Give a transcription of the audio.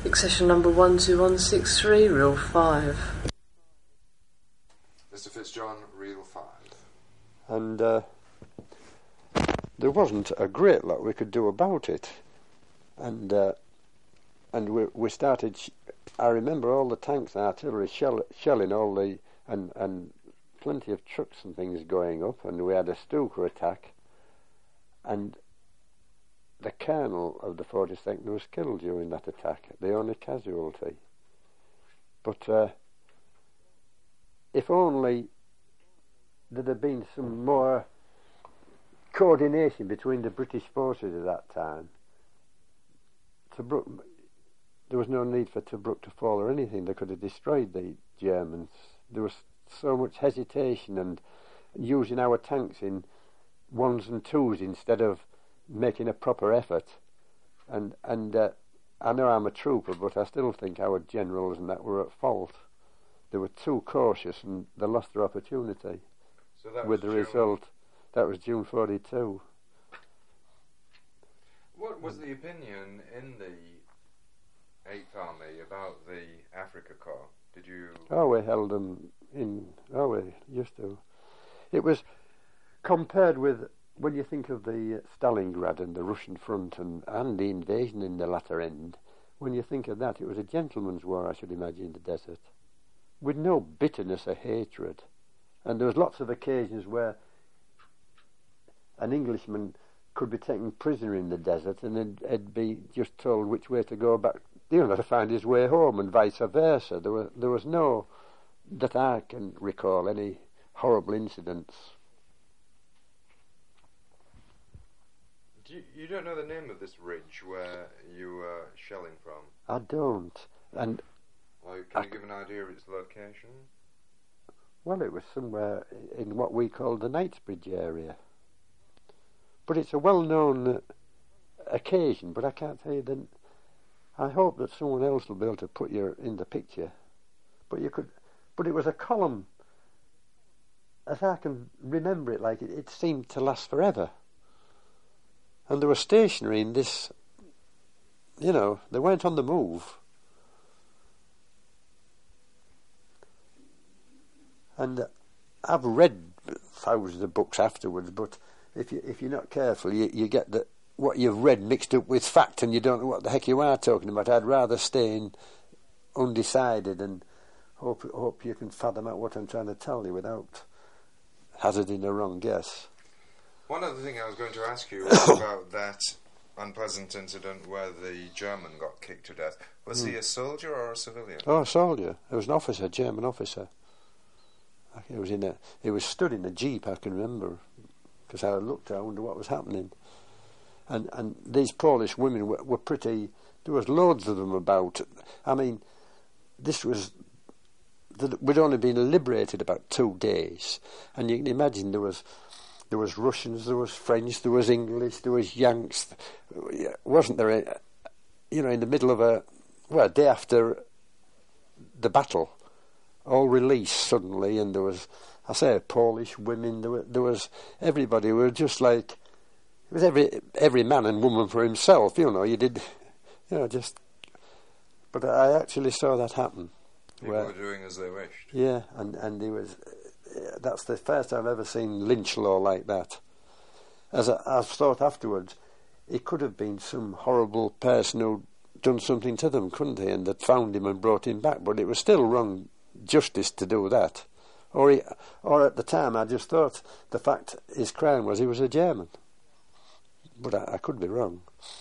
Accession number 12163, reel 5. Mr. Fitzjohn, reel 5. And there wasn't a great lot we could do about it. And we started. I remember all the tanks and artillery shelling all the and plenty of trucks and things going up, and we had a Stuka attack, and the colonel of the 42nd was killed during that attack, the only casualty. But if only there'd have been some more coordination between the British forces at that time. Tobruk, there was no need for Tobruk to fall or anything. They could have destroyed the Germans. There was so much hesitation and using our tanks in ones and twos instead of making a proper effort. And I know I'm a trooper, but I still think our generals and that were at fault. They were too cautious and they lost their opportunity. So that with the result, that was June 42. What was the opinion in the 8th Army about the Africa Corps? Did you... Oh, we held them in... Oh, we used to. It was compared with... When you think of the Stalingrad and the Russian front and the invasion in the latter end, when you think of that, it was a gentleman's war, I should imagine, in the desert, with no bitterness or hatred. And there was lots of occasions where an Englishman could be taken prisoner in the desert and he'd be just told which way to go back, to find his way home, and vice versa. There was no, that I can recall, any horrible incidents. You don't know the name of this ridge where you were shelling from? I don't. And can you give an idea of its location? Well, it was somewhere in what we call the Knightsbridge area. But it's a well-known occasion, but I can't tell you then. I hope that someone else will be able to put you in the picture. But you could. But it was a column, as I can remember it, like it seemed to last forever. And they were stationary in this, they weren't on the move. And I've read thousands of books afterwards, but if you're not careful, you get what you've read mixed up with fact, and you don't know what the heck you are talking about. I'd rather stay in undecided and hope you can fathom out what I'm trying to tell you without hazarding a wrong guess. One other thing I was going to ask you was about that unpleasant incident where the German got kicked to death. Was he a soldier or a civilian? Oh, a soldier. It was an officer, German officer. He was stood in a jeep, I can remember, because I looked, I wonder what was happening. And these Polish women were pretty. There was loads of them about. I mean, we'd only been liberated about 2 days, and you can imagine there was Russians, there was French, there was English, there was Yanks. Wasn't there, in the middle of a day after the battle, all released suddenly, and there was, Polish women, there was everybody. We were just like, it was every man and woman for himself, but I actually saw that happen. People were doing as they wished. Yeah, and he was... That's the first I've ever seen lynch law like that. As I've thought afterwards, it could have been some horrible person who'd done something to them, couldn't he? And they'd found him and brought him back. But it was still wrong justice to do that. Or at the time, I just thought the fact his crime was he was a German. But I could be wrong.